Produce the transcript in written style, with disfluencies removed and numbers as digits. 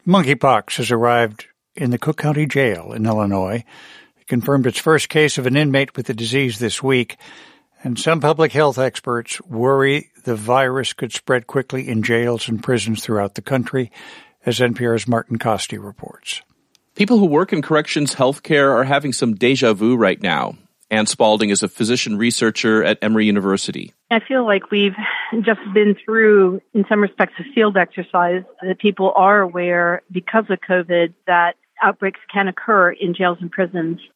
Monkeypox has arrived in the Cook County Jail in Illinois. It confirmed its first case of an inmate with the disease this week, and some public health experts worry the virus could spread quickly in jails and prisons throughout the country, as NPR's Martin Costi reports. People who work in corrections healthcare are having some deja vu right now. Ann Spalding is a physician researcher at Emory University. I feel like we've just been through, in some respects, a field exercise that people are aware, because of COVID, that outbreaks can occur in jails and prisons.